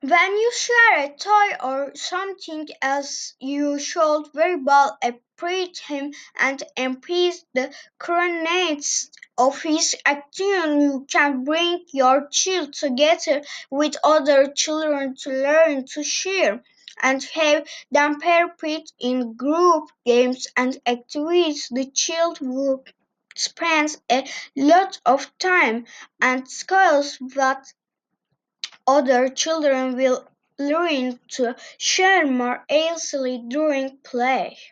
When you share a toy or something else, you should very well appreciate him and embrace the coordinates of his action. You can bring your child together with other children to learn to share and have them participate in group games and activities. The child will spend a lot of time and skills that other children will learn to share more easily during play.